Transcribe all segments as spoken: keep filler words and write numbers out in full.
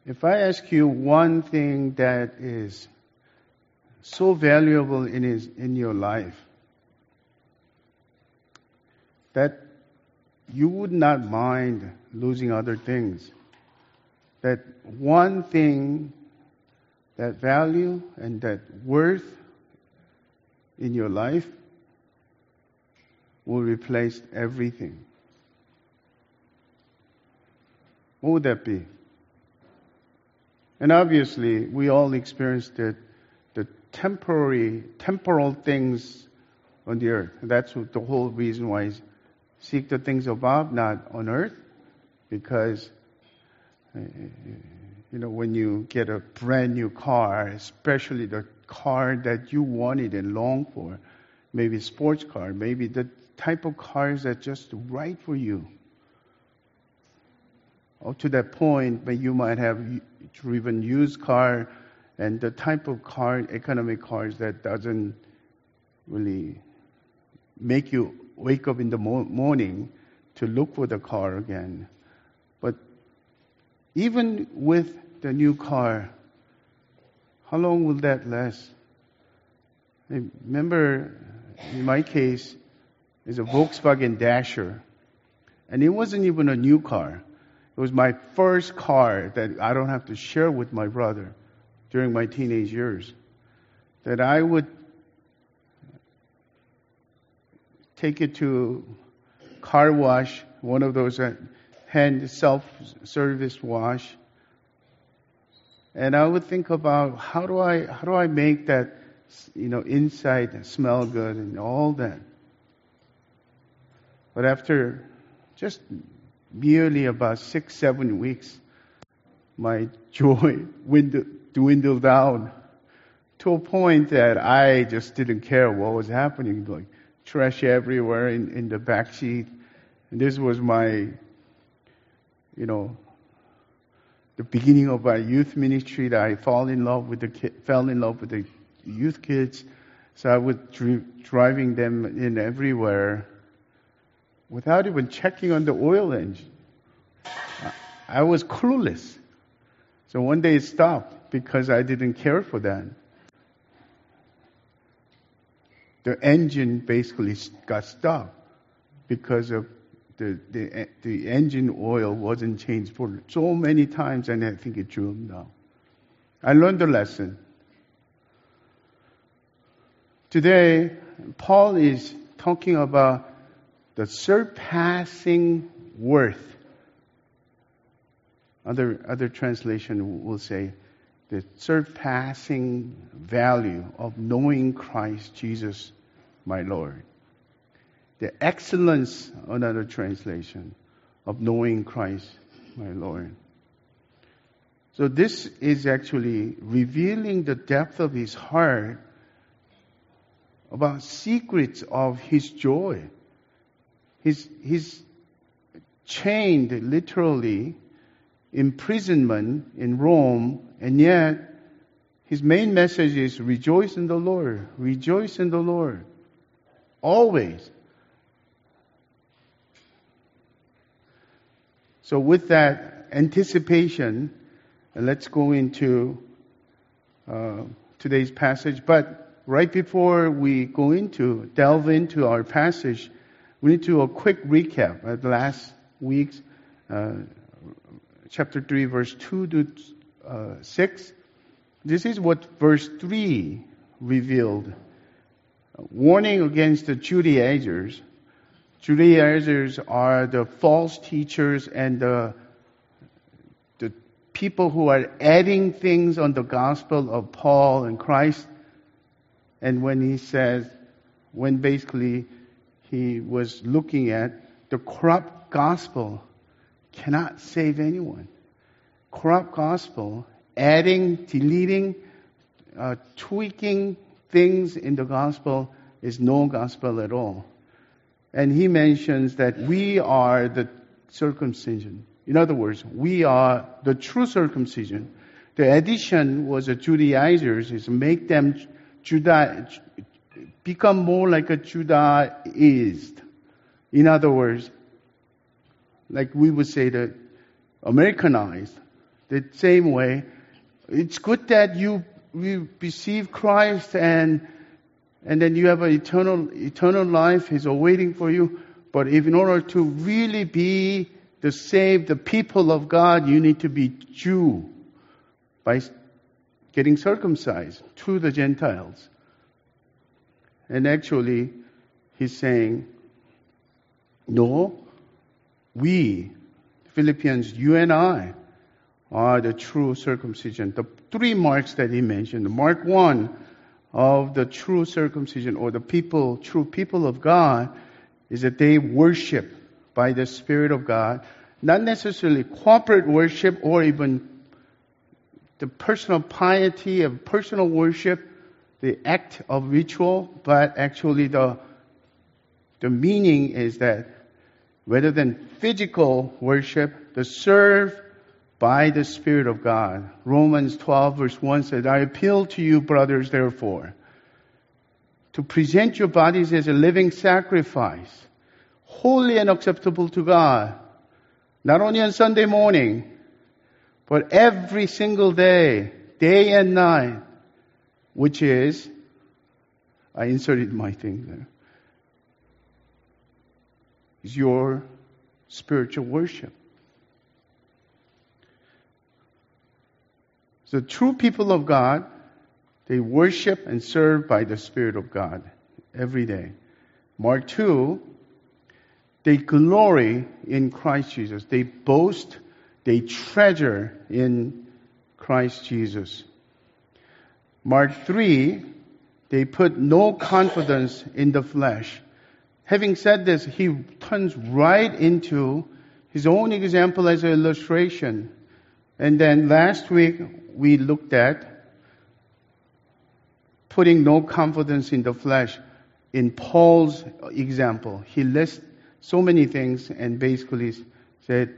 If I ask you one thing that is so valuable in his, in your life, that you would not mind losing other things, that one thing, that value and that worth in your life will replace everything. What would that be? And obviously, we all experience the, the temporary, temporal things on the earth. That's what the whole reason why is seek the things above, not on earth. Because, you know, when you get a brand new car, especially the car that you wanted and longed for, maybe a sports car, maybe the type of cars that just right for you. Up to that point, but you might have driven used car and the type of car, economic cars that doesn't really make you wake up in the mo- morning to look for the car again. But even with the new car, how long will that last? I remember in my case, it's a Volkswagen Dasher. And it wasn't even a new car. It was my first car that I don't have to share with my brother during my teenage years. That I would take it to car wash, one of those hand self-service wash. And I would think about how do I how do I make that, you know, inside smell good and all that. But after just merely about six, seven weeks, my joy dwindled down to a point that I just didn't care what was happening. Like trash everywhere in, in the back seat. And this was my, you know, the beginning of my youth ministry that I fall in love with the ki- fell in love with the youth kids. So I was dri- driving them in everywhere without even checking on the oil engine. I was clueless. So one day it stopped because I didn't care for that. The engine basically got stopped because of the, the, the engine oil wasn't changed for so many times, and I think it drew them down. I learned the lesson. Today, Paul is talking about the surpassing worth. Other, other translation will say the surpassing value of knowing Christ Jesus, my Lord. The excellence, another translation, of knowing Christ, my Lord. So this is actually revealing the depth of his heart about secrets of his joy. He's, he's chained literally, imprisonment in Rome, and yet his main message is rejoice in the Lord. Rejoice in the Lord. Always. So with that anticipation, let's go into uh, today's passage. But right before we go into, delve into our passage, we need to do a quick recap of last week's uh, chapter three, verse two to uh, six. This is what verse three revealed. Warning against the Judaizers. Judaizers are the false teachers and the, the people who are adding things on the gospel of Paul and Christ. And when he says, when basically he was looking at the corrupt gospel cannot save anyone. Corrupt gospel, adding, deleting, uh, tweaking things in the gospel is no gospel at all. And he mentions that we are the circumcision. In other words, we are the true circumcision. The addition was a Judaizers, is make them Judah, become more like a Judaist. In other words, like we would say that Americanized, the same way. It's good that you, you receive Christ and and then you have an eternal eternal life is awaiting for you. But if in order to really be the saved, the people of God, you need to be Jew by getting circumcised to the Gentiles. And actually, he's saying, no, we, Philippians, you and I, are the true circumcision. The three marks that he mentioned. Mark one of the true circumcision or the people, true people of God, is that they worship by the Spirit of God. Not necessarily corporate worship or even the personal piety of personal worship, the act of ritual, but actually the the meaning is that rather than physical worship, the serve by the Spirit of God. Romans twelve verse one says, I appeal to you, brothers, therefore, to present your bodies as a living sacrifice, holy and acceptable to God, not only on Sunday morning, but every single day, day and night, which is, I inserted my thing there, is your spiritual worship. So true people of God, they worship and serve by the Spirit of God every day. Mark two, they glory in Christ Jesus. They boast, they treasure in Christ Jesus. Mark three, they put no confidence in the flesh. Having said this, he turns right into his own example as an illustration. And then last week, we looked at putting no confidence in the flesh in Paul's example. He lists so many things and basically said,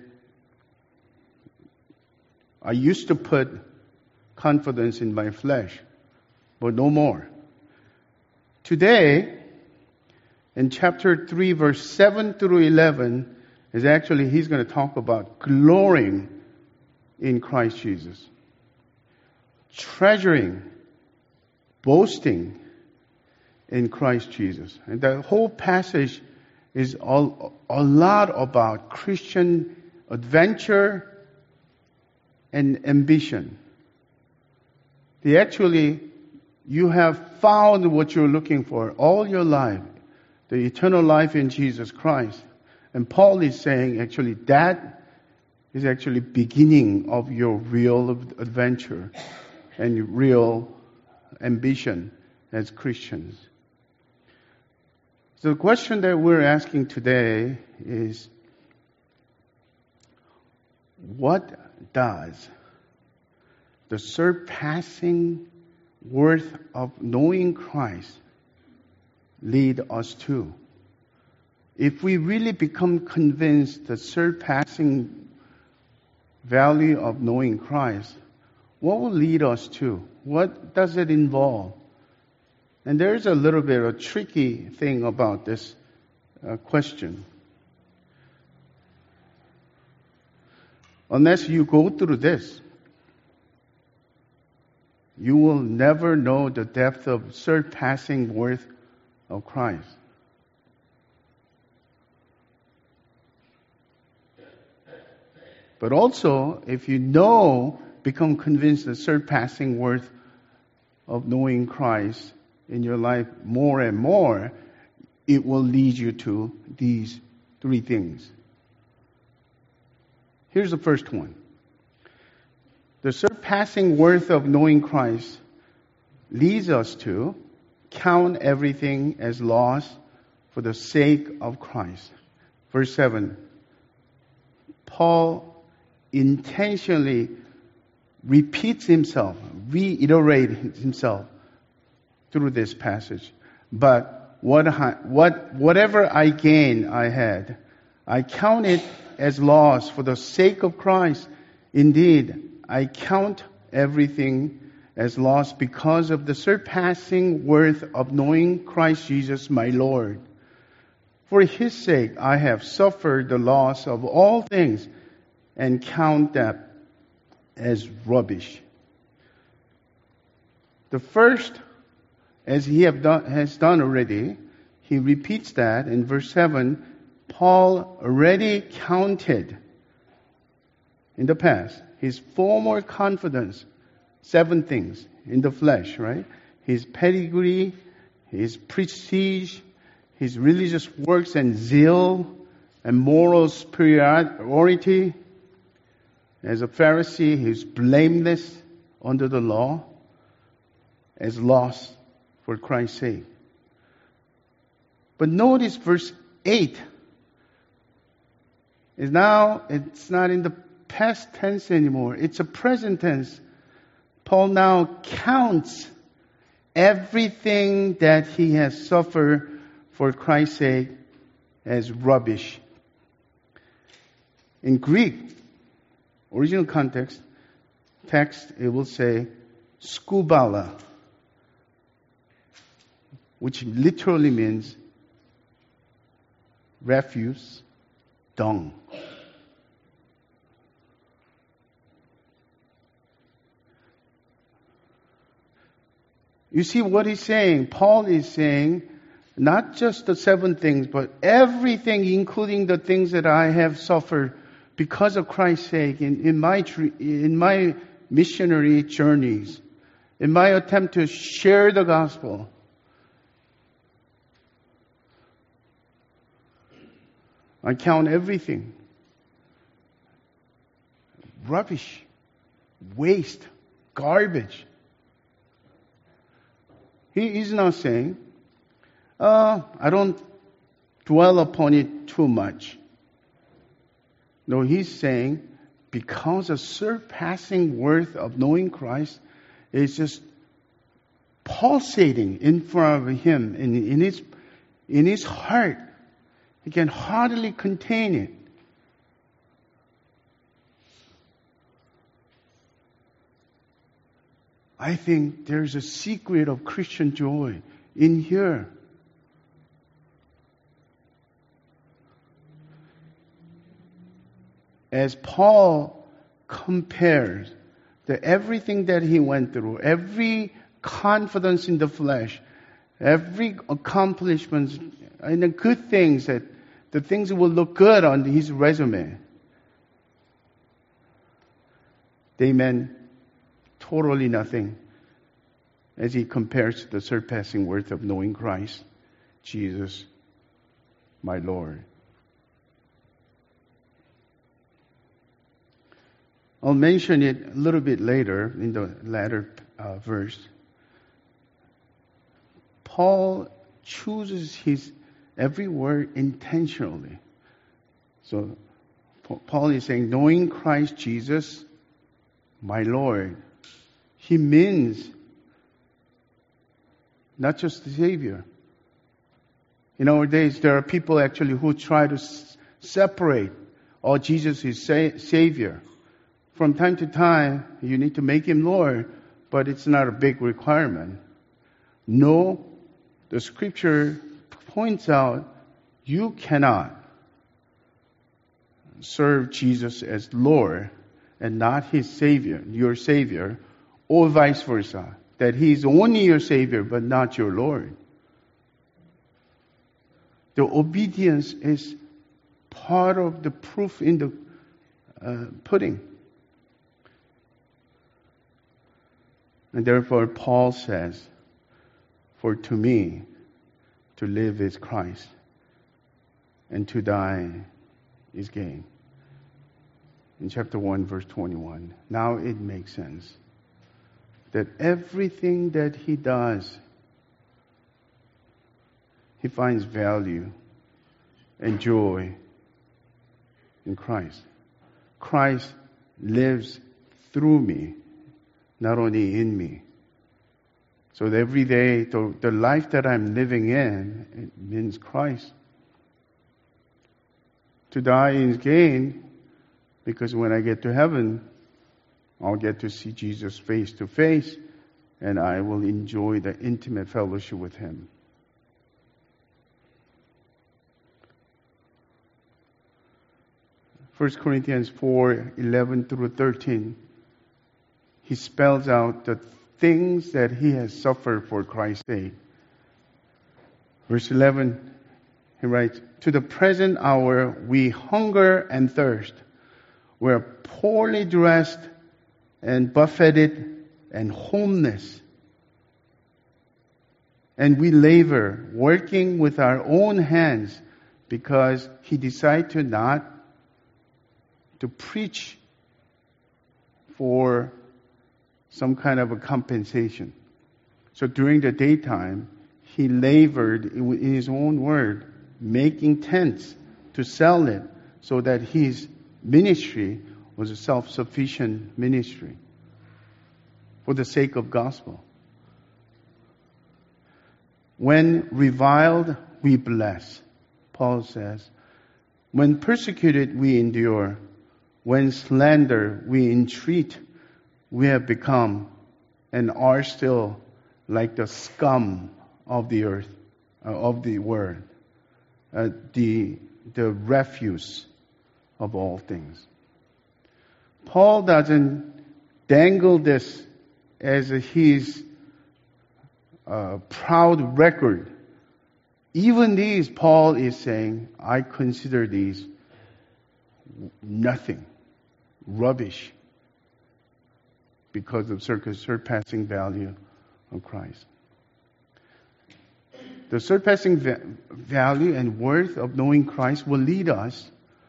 I used to put confidence in my flesh, but no more. Today, in chapter three, verse seven through eleven, is actually, he's going to talk about glorying in Christ Jesus. Treasuring, boasting in Christ Jesus. And the whole passage is all, a lot about Christian adventure and ambition. They actually, you have found what you're looking for all your life, the eternal life in Jesus Christ. And Paul is saying actually that is actually beginning of your real adventure and real ambition as Christians. So the question that we're asking today is, what does the surpassing worth of knowing Christ lead us to? If we really become convinced the surpassing value of knowing Christ, what will lead us to? What does it involve? And there's a little bit of a tricky thing about this uh, question. Unless you go through this, you will never know the depth of surpassing worth of Christ. But also, if you know, become convinced the surpassing worth of knowing Christ in your life more and more, it will lead you to these three things. Here's the first one. The surpassing worth of knowing Christ leads us to count everything as loss for the sake of Christ. Verse seven. Paul intentionally repeats himself, reiterates himself through this passage. But what, what, whatever I gain I had, I count it as loss for the sake of Christ. Indeed, I count everything as loss because of the surpassing worth of knowing Christ Jesus my Lord. For His sake I have suffered the loss of all things and count that as rubbish. The first, as he have done, has done already, he repeats that in verse seven. Paul already counted in the past his former confidence, seven things in the flesh, right? His pedigree, his prestige, his religious works and zeal, and moral superiority. As a Pharisee, he is blameless under the law, as lost for Christ's sake. But notice verse eight is now, it's not in the past tense anymore. It's a present tense. Paul now counts everything that he has suffered for Christ's sake as rubbish. In Greek, original context, text, it will say skubala, which literally means refuse, dung. You see what he's saying? Paul is saying, not just the seven things, but everything, including the things that I have suffered because of Christ's sake in, in my in my missionary journeys, in my attempt to share the gospel. I count everything rubbish, waste, garbage. He is not saying, uh, I don't dwell upon it too much. No, he's saying, because the surpassing worth of knowing Christ is just pulsating in front of him, in, in his in his heart. He can hardly contain it. I think there's a secret of Christian joy in here. As Paul compares the everything that he went through, every confidence in the flesh, every accomplishment, and the good things that the things that will look good on his resume, they meant totally nothing as he compares to the surpassing worth of knowing Christ, Jesus, my Lord. I'll mention it a little bit later in the latter uh, verse. Paul chooses his every word intentionally. So Paul is saying, knowing Christ Jesus, my Lord. He means not just the Savior. In our days, there are people actually who try to s- separate, oh, Jesus is sa- Savior. From time to time, you need to make Him Lord, but it's not a big requirement. No, the Scripture points out you cannot serve Jesus as Lord and not His Savior, your Savior, or vice versa. That He is only your Savior but not your Lord. The obedience is part of the proof in the uh, pudding. And therefore Paul says, for to me, to live is Christ, and to die is gain. In chapter one, verse twenty-one. Now it makes sense that everything that he does, he finds value and joy in Christ. Christ lives through me, not only in me. So that every day, the, the life that I'm living in, it means Christ. To die is gain, because when I get to heaven, I'll get to see Jesus face to face, and I will enjoy the intimate fellowship with Him. First Corinthians four, eleven through thirteen he spells out the things that he has suffered for Christ's sake. Verse eleven, he writes, to the present hour we hunger and thirst. We are poorly dressed and buffeted and homeless. And we labor, working with our own hands, because he decided to not to preach for some kind of a compensation. So during the daytime, he labored in his own word, making tents to sell it, so that his ministry was a self-sufficient ministry for the sake of gospel. When reviled, we bless, Paul says. When persecuted, we endure. When slandered, we entreat. We have become and are still like the scum of the earth, uh, of the world, uh, the the refuse of all things. Paul doesn't dangle this as his uh, proud record. Even these, Paul is saying, I consider these nothing, rubbish, because of surpassing value of Christ. The surpassing va- value and worth of knowing Christ will lead us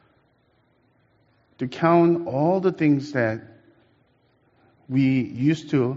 to count all the things that we used to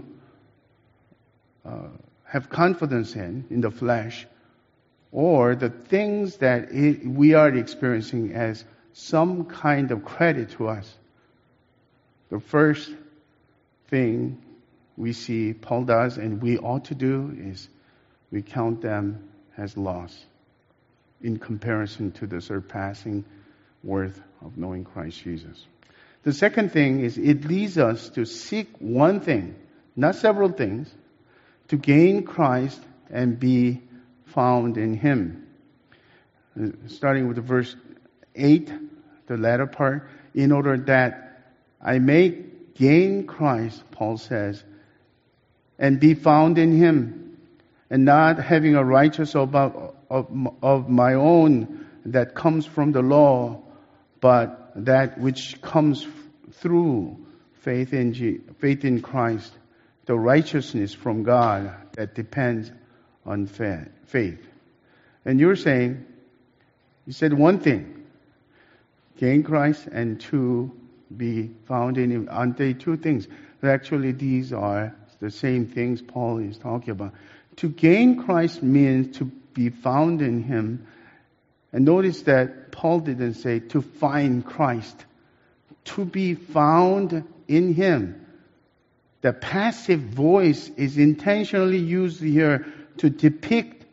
uh, have confidence in, in the flesh, or the things that it, we are experiencing as some kind of credit to us. The first thing we see Paul does and we ought to do is we count them as loss in comparison to the surpassing worth of knowing Christ Jesus. The second thing is it leads us to seek one thing, not several things, to gain Christ and be found in Him. Starting with verse eight, the latter part, in order that I may gain Christ, Paul says, and be found in Him, and not having a righteousness of, of, of my own that comes from the law, but that which comes through faith in G, faith in Christ, the righteousness from God that depends on faith. And you're saying, you said one thing, gain Christ, and two, be found in Him. Aren't they two things? But actually, these are the same things Paul is talking about. To gain Christ means to be found in Him. And notice that Paul didn't say to find Christ. To be found in Him. The passive voice is intentionally used here to depict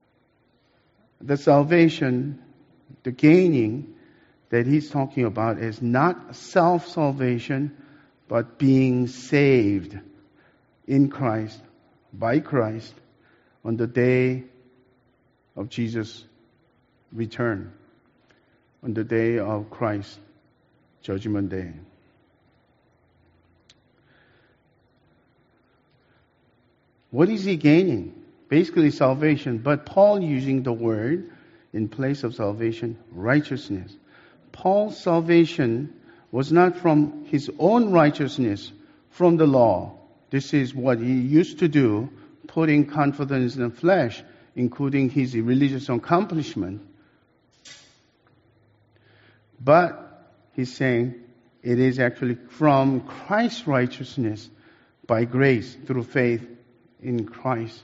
the salvation, the gaining that he's talking about is not self-salvation, but being saved in Christ, by Christ, on the day of Jesus' return, on the day of Christ's judgment day. What is he gaining? Basically salvation, but Paul using the word in place of salvation, righteousness. Paul's salvation was not from his own righteousness, from the law. This is what he used to do, putting confidence in the flesh, including his religious accomplishment. But he's saying it is actually from Christ's righteousness by grace through faith in Christ.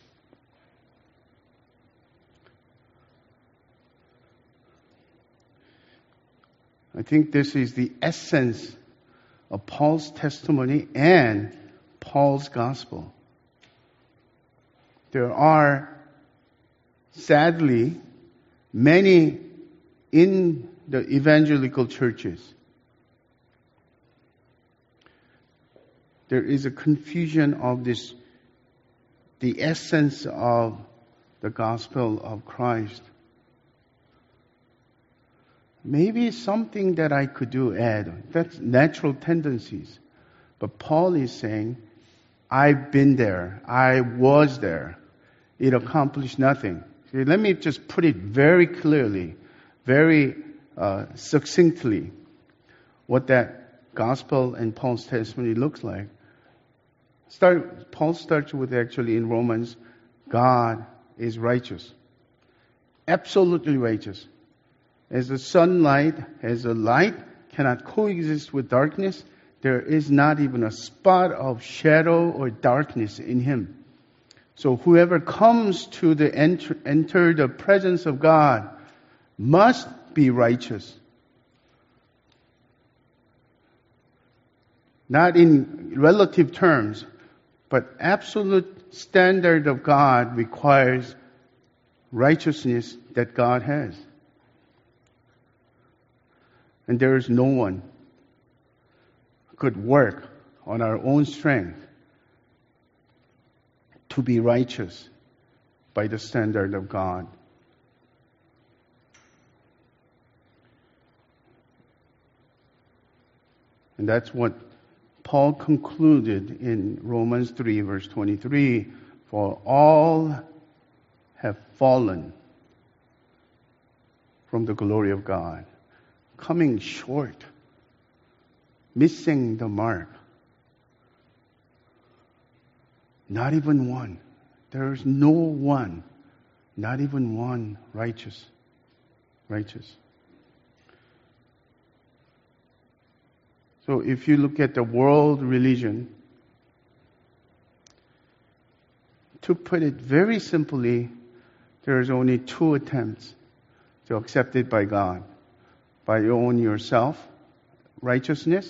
I think this is the essence of Paul's testimony and Paul's gospel. There are, sadly, many in the evangelical churches. There is a confusion of this, the essence of the gospel of Christ. Maybe something that I could do, add. That's natural tendencies. But Paul is saying, I've been there. I was there. It accomplished nothing. See, let me just put it very clearly, very uh, succinctly, what that gospel and Paul's testimony looks like. Start, Paul starts with actually in Romans, God is righteous. Absolutely righteous. As the sunlight, as the light cannot coexist with darkness, there is not even a spot of shadow or darkness in him. So whoever comes to the enter, enter the presence of God must be righteous. Not in relative terms, but absolute standard of God requires righteousness that God has. And there is no one who could work on our own strength to be righteous by the standard of God. And that's what Paul concluded in Romans three, verse twenty-three, for all have fallen from the glory of God, coming short, missing the mark. Not even one. There is no one, not even one righteous. Righteous. So if you look at the world religion, to put it very simply, there's only two attempts to accept it by God. By your own yourself, righteousness,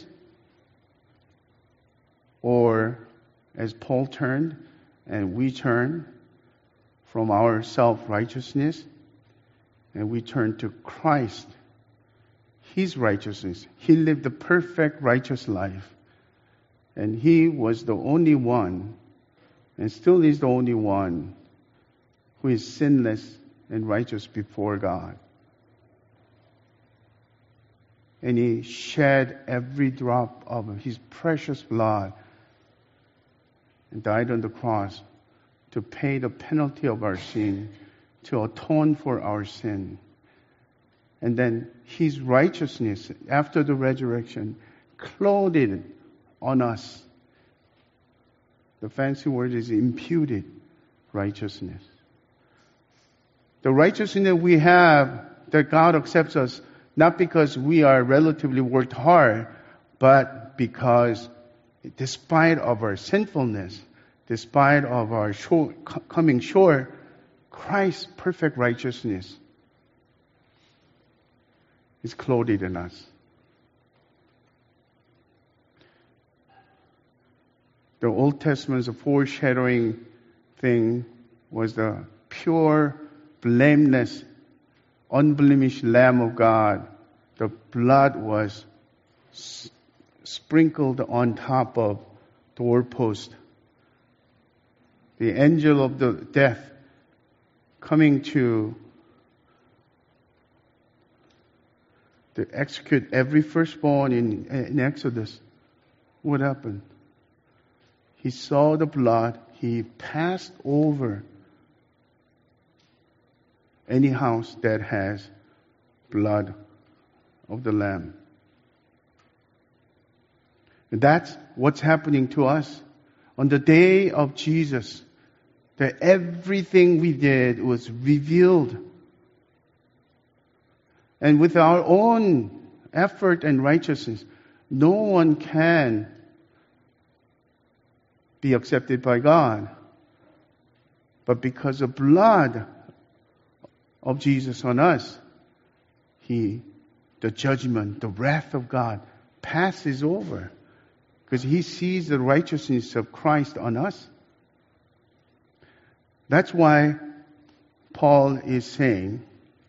or as Paul turned and we turn from our self-righteousness and we turn to Christ, His righteousness. He lived a perfect righteous life. And He was the only one, and still is the only one, who is sinless and righteous before God. And He shed every drop of His precious blood and died on the cross to pay the penalty of our sin, to atone for our sin. And then His righteousness, after the resurrection, clothed on us. The fancy word is imputed righteousness. The righteousness that we have, that God accepts us, not because we are relatively worked hard, but because despite of our sinfulness, despite of our short, coming short, Christ's perfect righteousness is clothed in us. The Old Testament's foreshadowing thing was the pure, blameless, unblemished Lamb of God. The blood was s- sprinkled on top of the doorpost. The angel of the death coming to to execute every firstborn in, in Exodus. What happened? He saw the blood. He passed over any house that has blood of the Lamb. And that's what's happening to us. On the day of Jesus, that everything we did was revealed. And with our own effort and righteousness, no one can be accepted by God. But because of blood of Jesus on us, He, the judgment, the wrath of God passes over. Because He sees the righteousness of Christ on us. That's why Paul is saying,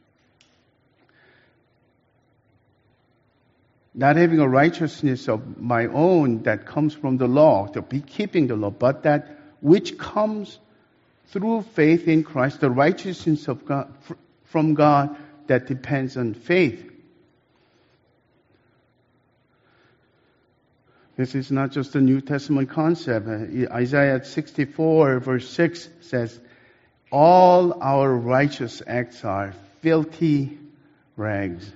not having a righteousness of my own that comes from the law, to be keeping the law, but that which comes through faith in Christ, the righteousness of God, from God that depends on faith. This is not just a New Testament concept. Isaiah sixty-four verse six says, all our righteous acts are filthy rags.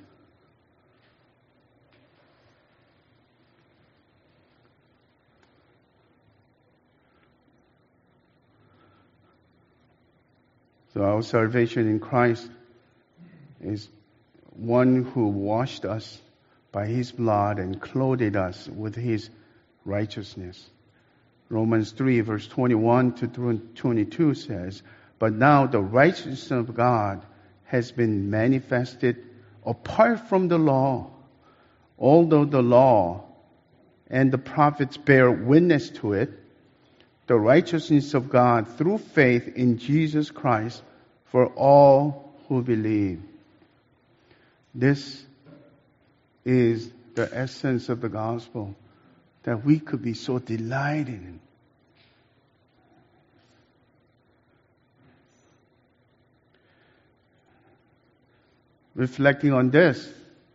So our salvation in Christ is one who washed us by His blood and clothed us with His righteousness. Romans three verse twenty-one to twenty-two says, but now the righteousness of God has been manifested apart from the law. Although the law and the prophets bear witness to it, the righteousness of God through faith in Jesus Christ for all who believe. This is the essence of the gospel that we could be so delighted in. Reflecting on this,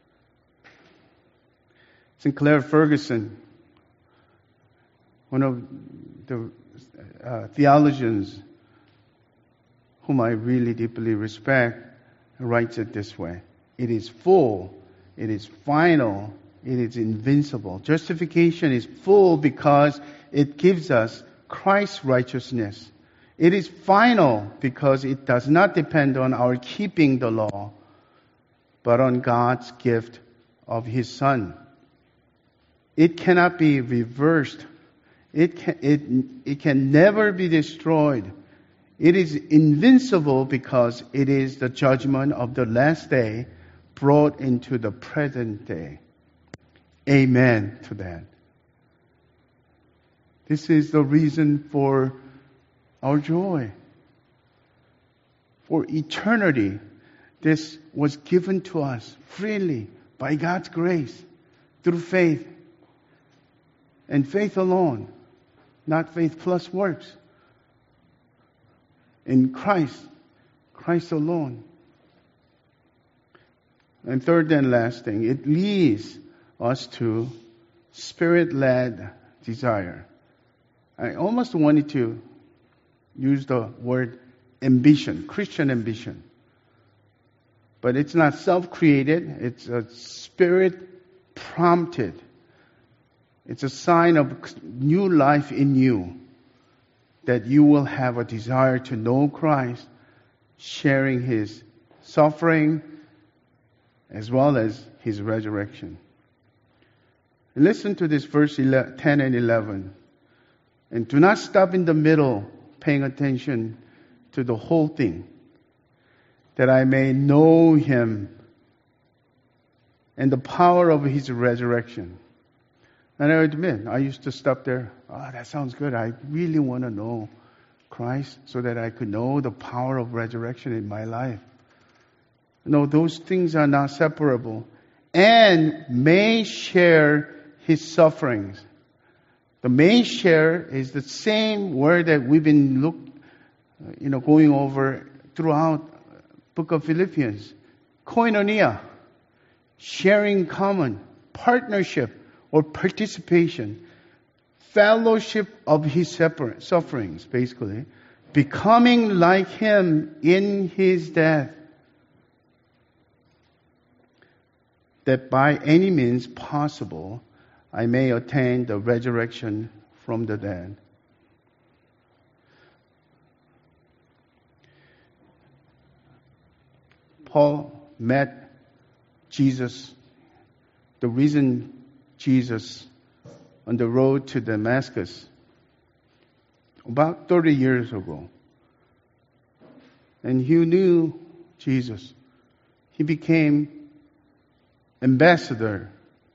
Sinclair Ferguson, one of the uh, theologians whom I really deeply respect, writes it this way. It is full, it is final, it is invincible. Justification is full because it gives us Christ's righteousness. It is final because it does not depend on our keeping the law, but on God's gift of His Son. It cannot be reversed. It can, it, it can never be destroyed. It is invincible because it is the judgment of the last day brought into the present day. Amen to that. This is the reason for our joy. For eternity, this was given to us freely by God's grace through faith. And faith alone, not faith plus works. In Christ, Christ alone. And third and last thing, it leads us to Spirit-led desire. I almost wanted to use the word ambition, Christian ambition. But it's not self-created, it's a Spirit-prompted. It's a sign of new life in you, that you will have a desire to know Christ, sharing His suffering as well as His resurrection. Listen to this verse ten and eleven. And do not stop in the middle, paying attention to the whole thing, that I may know Him and the power of His resurrection. And I admit, I used to stop there. Oh, that sounds good. I really want to know Christ so that I could know the power of resurrection in my life. No, those things are not separable. And may share His sufferings. The may share is the same word that we've been look, you know, going over throughout book of Philippians. Koinonia, sharing common, partnership or participation, fellowship of His sufferings, basically, becoming like Him in His death, that by any means possible I may attain the resurrection from the dead. Paul met Jesus, the risen Jesus, on the road to Damascus about thirty years ago. And he knew Jesus. He became ambassador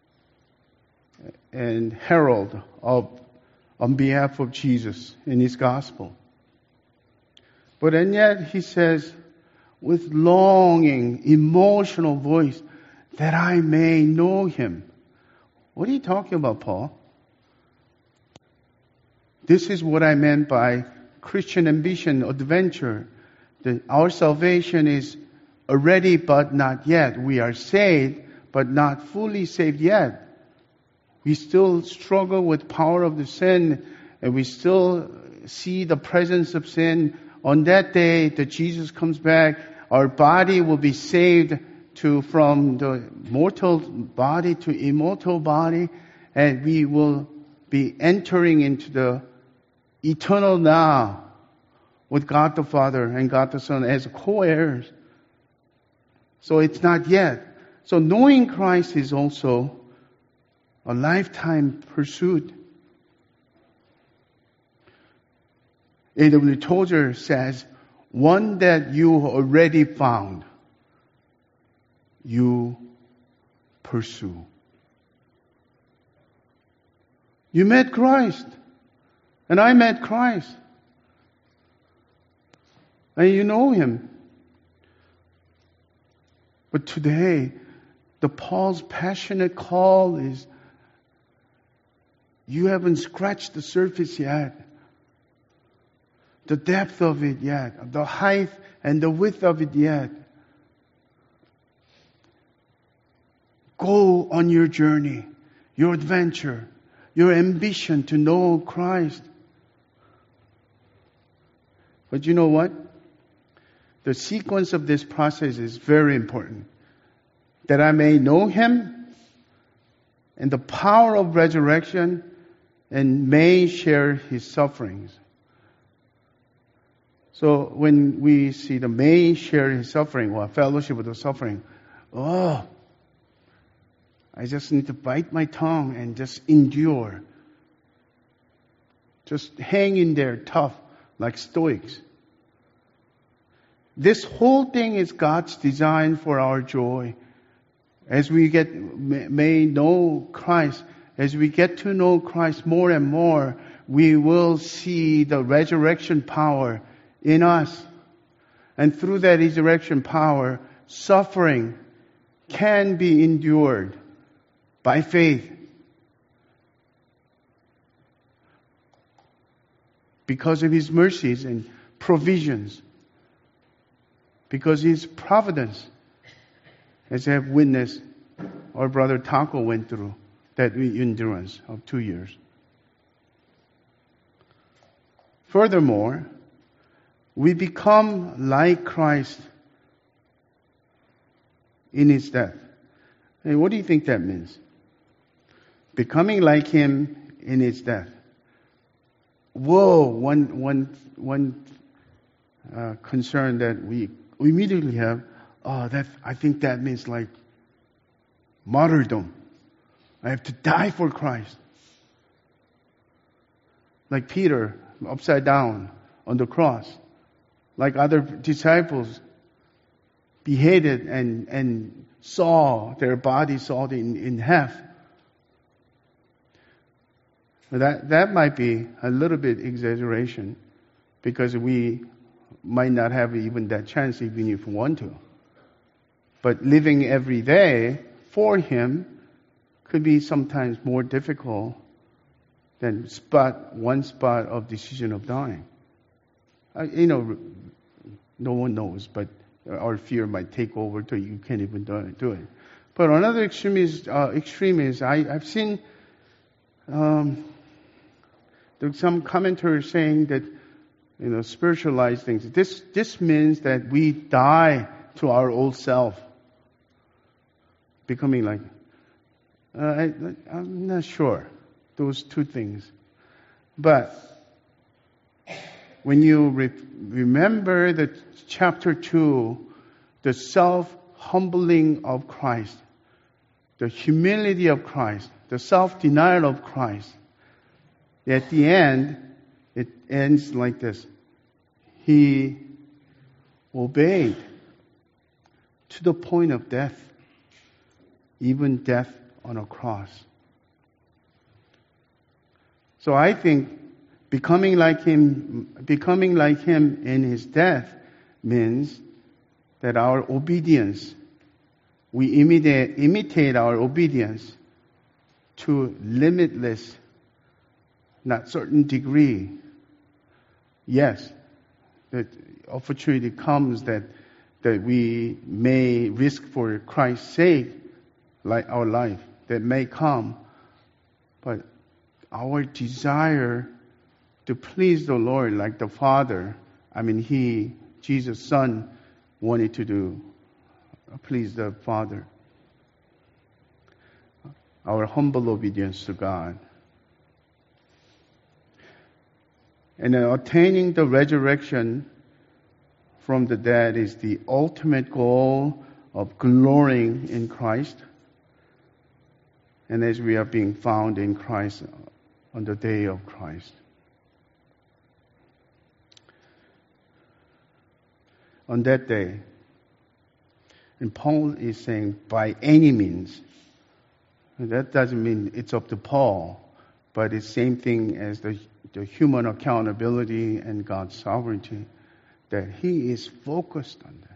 and herald of, on behalf of Jesus in His gospel. But and yet he says, with longing, emotional voice, that I may know Him. What are you talking about, Paul? This is what I meant by Christian ambition, adventure. That our salvation is already but not yet. We are saved, but not fully saved yet. we still struggle with power of the sin, and we still see the presence of sin, on that day that Jesus comes back, our body will be saved to from the mortal body to immortal body, and we will be entering into the eternal now with God the Father and God the Son as co-heirs. So it's not yet. So knowing Christ is also a lifetime pursuit. A W Tozer says, one that you already found, you pursue. You met Christ, and I met Christ, and you know Him. But today, the Paul's passionate call is, you haven't scratched the surface yet. The depth of it yet. The height and the width of it yet. Go on your journey, your adventure, your ambition to know Christ. But you know what? The sequence of this process is very important. That I may know Him and the power of resurrection and may share His sufferings. So when we see the may share His suffering or fellowship with the suffering, oh, I just need to bite my tongue and just endure. Just hang in there tough like Stoics. This whole thing is God's design for our joy. As we get may know Christ, as we get to know Christ more and more, we will see the resurrection power in us. And through that resurrection power, suffering can be endured by faith. Because of His mercies and provisions. Because His providence. As I have witnessed, our brother Taco went through that endurance of two years. Furthermore, we become like Christ in His death. Hey, what do you think that means? Becoming like Him in His death. Whoa, one, one, one uh, concern that we immediately have, oh, that, I think that means like martyrdom. I have to die for Christ. Like Peter, upside down on the cross. Like other disciples, beheaded and, and saw their bodies sawed in, in half. That, that might be a little bit exaggeration because we might not have even that chance even if we want to. But living every day for Him could be sometimes more difficult than spot one spot of decision of dying. Uh, you know, no one knows, but our fear might take over till you can't even do it. But another extreme is, uh, extreme is I, I've seen um, there's some commentators saying that, you know, spiritualize things. This this means that we die to our old self, becoming like. Uh, I, I'm not sure those two things, but when you re- remember the chapter two, the self-humbling of Christ, the humility of Christ, the self-denial of Christ, at the end, it ends like this. He obeyed to the point of death, even death on a cross. So I think becoming like him, becoming like him in his death means that our obedience, we imitate, imitate our obedience to limitless, not certain degree. Yes, that opportunity comes that that we may risk for Christ's sake, like our life, that may come. but our desire to please the Lord like the Father, I mean, He, Jesus' Son, wanted to do, please the Father. Our humble obedience to God. And then attaining the resurrection from the dead is the ultimate goal of glorying in Christ. And as we are being found in Christ on the day of Christ. On that day, and Paul is saying, by any means. And that doesn't mean it's up to Paul, but it's the same thing as the, the human accountability and God's sovereignty, that He is focused on that.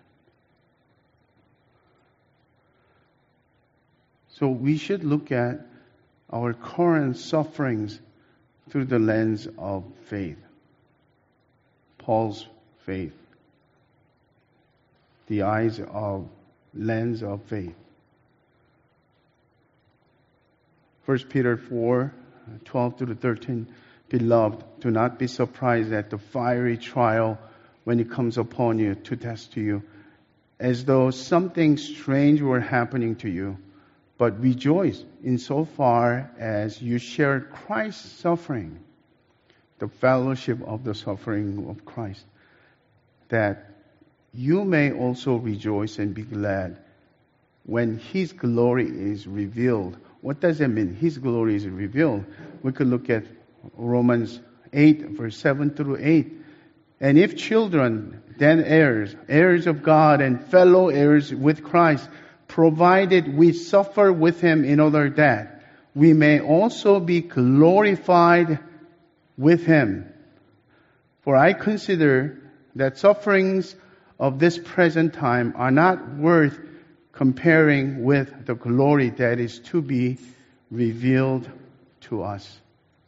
So we should look at our current sufferings through the lens of faith. Paul's faith. The eyes of lens of faith. First Peter four, twelve to thirteen. Beloved, do not be surprised at the fiery trial when it comes upon you to test you, as though something strange were happening to you. But rejoice insofar as you share Christ's suffering, the fellowship of the suffering of Christ, that you may also rejoice and be glad when His glory is revealed. What does that mean? His glory is revealed. We could look at Romans eight, verse seven through eight. And if children, then heirs, heirs of God and fellow heirs with Christ, provided we suffer with Him in order that we may also be glorified with Him. For I consider that sufferings of this present time are not worth comparing with the glory that is to be revealed to us.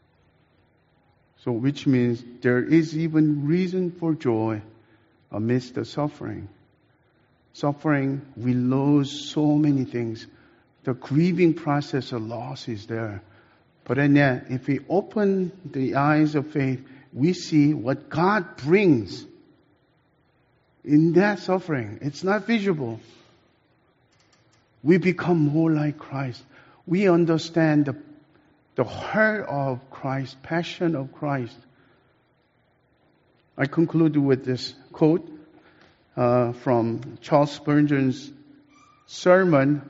So which means there is even reason for joy amidst the suffering. Suffering, we lose so many things. The grieving process of loss is there. But then yet, if we open the eyes of faith, we see what God brings in that suffering. It's not visible. We become more like Christ. We understand the, the heart of Christ, passion of Christ. I conclude with this quote uh, from Charles Spurgeon's sermon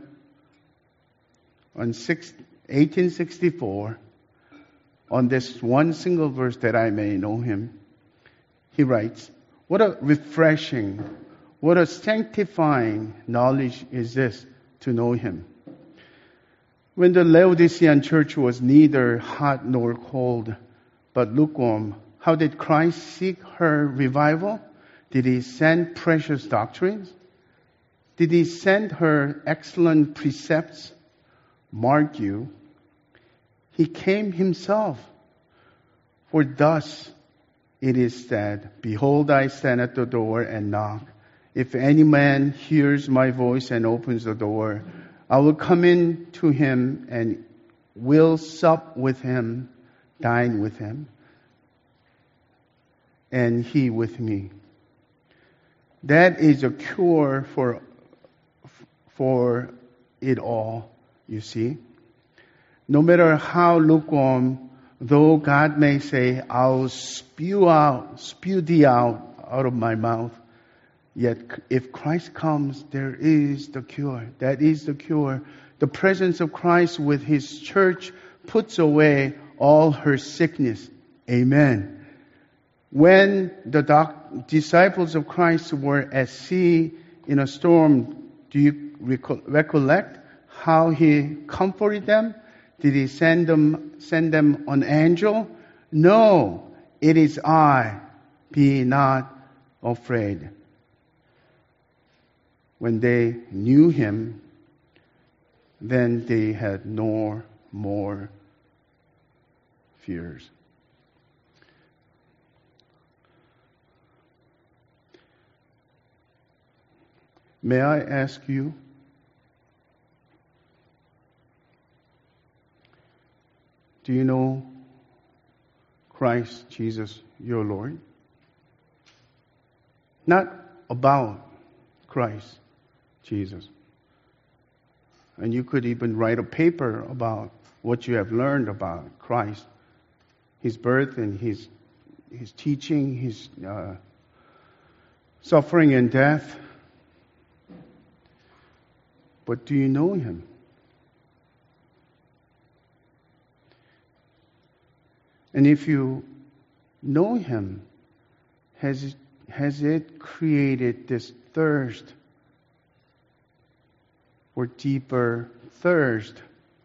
on eighteen sixty-four on this one single verse that I may know him. He writes, what a refreshing, what a sanctifying knowledge is this to know Him. When the Laodicean church was neither hot nor cold, but lukewarm, how did Christ seek her revival? Did He send precious doctrines? Did He send her excellent precepts? Mark you, He came Himself. For thus it is said, behold, I stand at the door and knock. If any man hears my voice and opens the door, I will come in to him and will sup with him, dine with him, and he with me. That is a cure for, for it all, you see. No matter how lukewarm, though God may say, I'll spew out, spew thee out, out of my mouth. Yet if Christ comes, there is the cure. That is the cure. The presence of Christ with His church puts away all her sickness. Amen. When the doc- disciples of Christ were at sea in a storm, do you recol- recollect how He comforted them? Did He send them, send them an angel? No, it is I. Be not afraid. When they knew Him, then they had no more fears. May I ask you, Do you know Christ Jesus, your Lord? Not about Christ Jesus. And you could even write a paper about what you have learned about Christ, His birth and His His teaching, His uh, suffering and death. But do you know Him? And if you know Him, has it, has it created this thirst or deeper thirst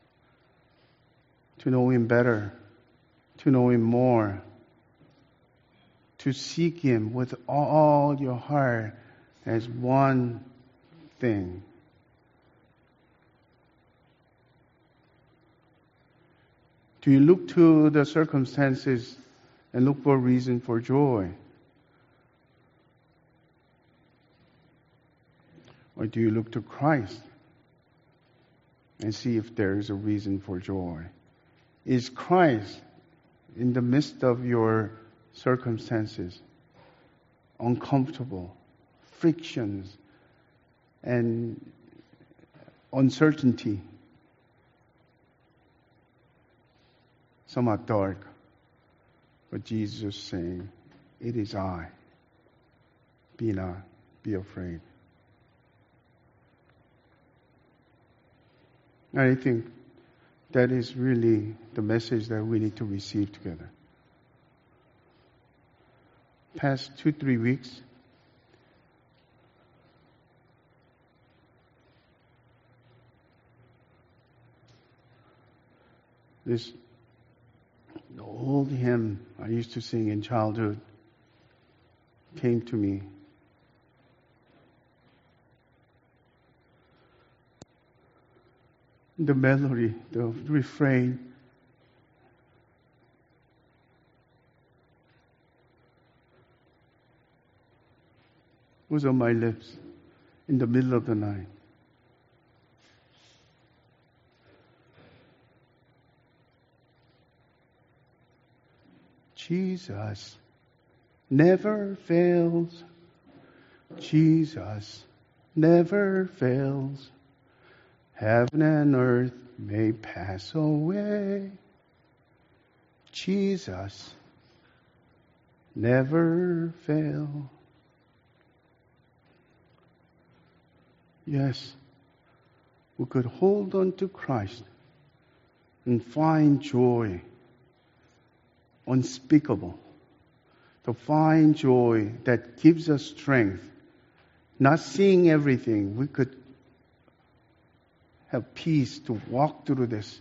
to know Him better, to know Him more, to seek Him with all your heart as one thing? Do you look to the circumstances and look for a reason for joy? Or do you look to Christ and see if there is a reason for joy? Is Christ in the midst of your circumstances, uncomfortable, frictions, and uncertainty? Somewhat dark, but Jesus is saying, "It is I. Be not, be afraid." I think that is really the message that we need to receive together. Past two, three weeks, this the old hymn I used to sing in childhood came to me. The melody, the refrain, was on my lips in the middle of the night. Jesus never fails. Jesus never fails. Heaven and earth may pass away. Jesus never fails. Yes, we could hold on to Christ and find joy unspeakable, to find joy that gives us strength. Not seeing everything, we could have peace to walk through this.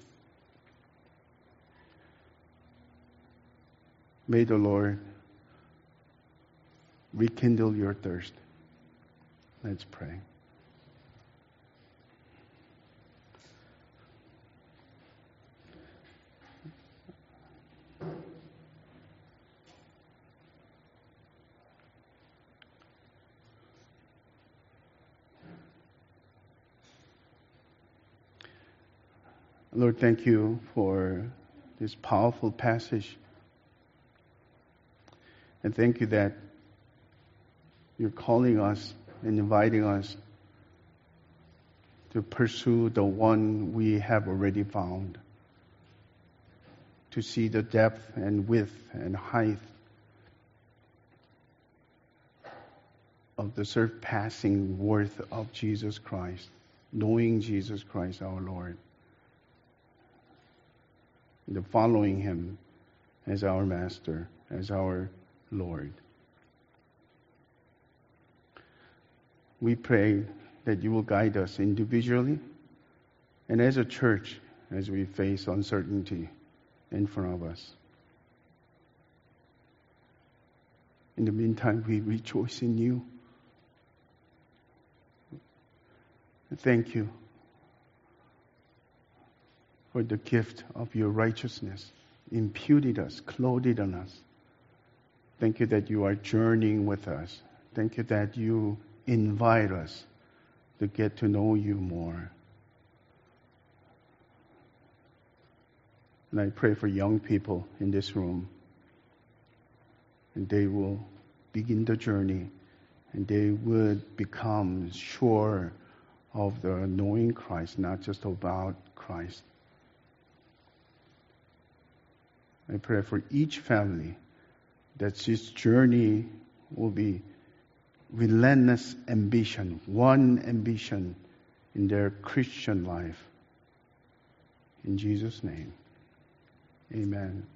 May the Lord rekindle your thirst. Let's pray. Lord, thank you for this powerful passage. And thank you that you're calling us and inviting us to pursue the one we have already found, to see the depth and width and height of the surpassing worth of Jesus Christ, knowing Jesus Christ our Lord, and following Him as our Master, as our Lord. We pray that you will guide us individually and as a church as we face uncertainty in front of us. In the meantime, we rejoice in you. Thank you for the gift of your righteousness imputed us, clothed on us. Thank you that you are journeying with us. Thank you that you invite us to get to know you more. And I pray for young people in this room. And they will begin the journey. And they would become sure of the knowing Christ, not just about Christ. I pray for each family that this journey will be relentless ambition, one ambition in their Christian life. In Jesus' name, amen.